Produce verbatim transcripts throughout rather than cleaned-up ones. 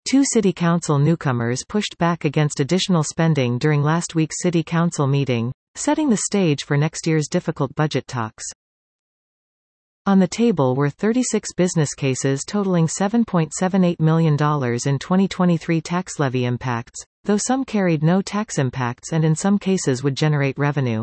Two City Council newcomers pushed back against additional spending during last week's City Council meeting, setting the stage for next year's difficult budget talks. On the table were thirty-six business cases totaling seven point seven eight million dollars in twenty twenty-three tax levy impacts, though some carried no tax impacts and in some cases would generate revenue.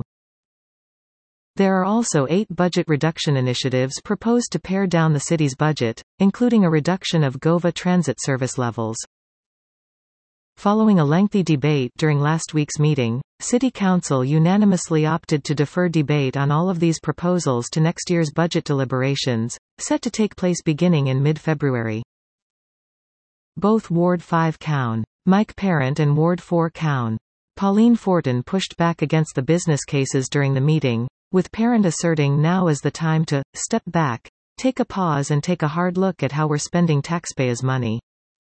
There are also eight budget reduction initiatives proposed to pare down the city's budget, including a reduction of GOVA transit service levels. Following a lengthy debate during last week's meeting, City Council unanimously opted to defer debate on all of these proposals to next year's budget deliberations, set to take place beginning in mid-February. Both Ward five Coun. Mike Parent and Ward four Coun. Pauline Fortin pushed back against the business cases during the meeting, with Parent asserting now is the time to step back, take a pause and take a hard look at how we're spending taxpayers' money.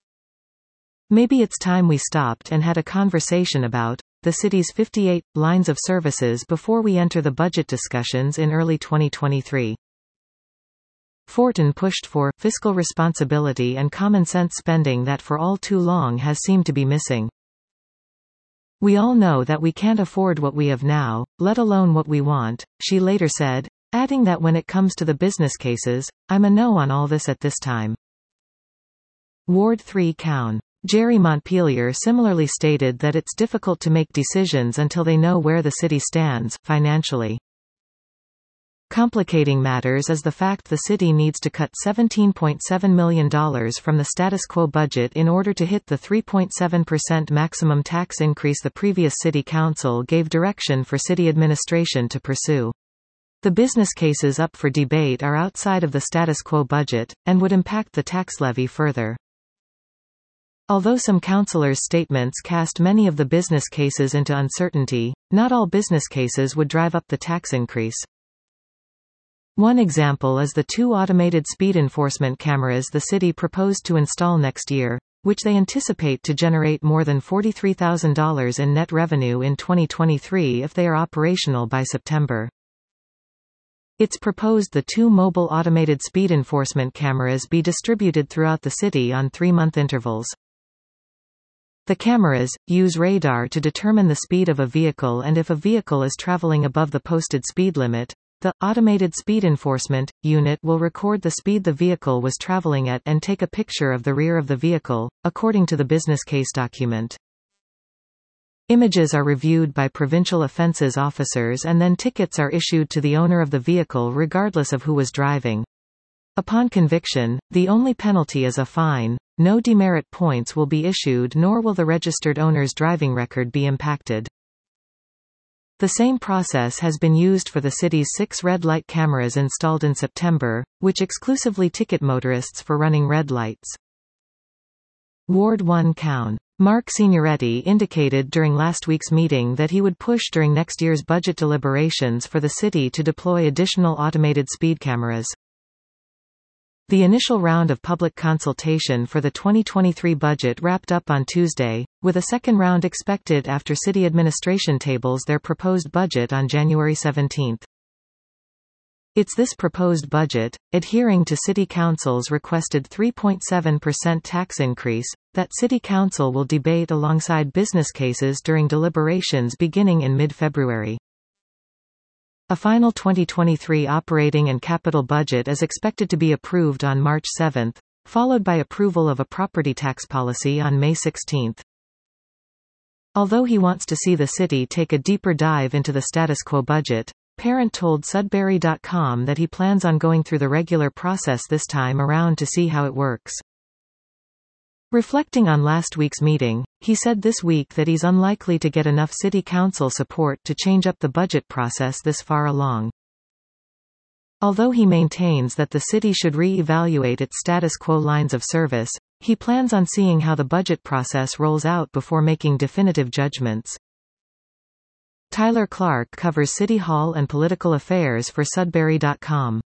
Maybe it's time we stopped and had a conversation about the city's fifty-eight lines of services before we enter the budget discussions in early twenty twenty-three. Fortin pushed for fiscal responsibility and common-sense spending that for all too long has seemed to be missing. We all know that we can't afford what we have now, let alone what we want, she later said, adding that when it comes to the business cases, I'm a no on all this at this time. Ward three Coun. Jerry Montpelier similarly stated that it's difficult to make decisions until they know where the city stands, financially. Complicating matters is the fact the city needs to cut seventeen point seven million dollars from the status quo budget in order to hit the three point seven percent maximum tax increase the previous City Council gave direction for city administration to pursue. The business cases up for debate are outside of the status quo budget, and would impact the tax levy further. Although some councillors' statements cast many of the business cases into uncertainty, not all business cases would drive up the tax increase. One example is the two automated speed enforcement cameras the city proposed to install next year, which they anticipate to generate more than forty-three thousand dollars in net revenue in twenty twenty-three if they are operational by September. It's proposed the two mobile automated speed enforcement cameras be distributed throughout the city on three-month intervals. The cameras use radar to determine the speed of a vehicle, and if a vehicle is traveling above the posted speed limit, the automated speed enforcement unit will record the speed the vehicle was traveling at and take a picture of the rear of the vehicle, according to the business case document. Images are reviewed by provincial offences officers and then tickets are issued to the owner of the vehicle regardless of who was driving. Upon conviction, the only penalty is a fine. No demerit points will be issued, nor will the registered owner's driving record be impacted. The same process has been used for the city's six red light cameras installed in September, which exclusively ticket motorists for running red lights. Ward one Coun. Mark Signoretti indicated during last week's meeting that he would push during next year's budget deliberations for the city to deploy additional automated speed cameras. The initial round of public consultation for the twenty twenty-three budget wrapped up on Tuesday, with a second round expected after city administration tables their proposed budget on January seventeenth. It's this proposed budget, adhering to City Council's requested three point seven percent tax increase, that City Council will debate alongside business cases during deliberations beginning in mid-February. A final twenty twenty-three operating and capital budget is expected to be approved on March seventh, followed by approval of a property tax policy on May sixteenth. Although he wants to see the city take a deeper dive into the status quo budget, Parent told Sudbury dot com that he plans on going through the regular process this time around to see how it works. Reflecting on last week's meeting, he said this week that he's unlikely to get enough City Council support to change up the budget process this far along. Although he maintains that the city should re-evaluate its status quo lines of service, he plans on seeing how the budget process rolls out before making definitive judgments. Tyler Clark covers City Hall and political affairs for Sudbury dot com.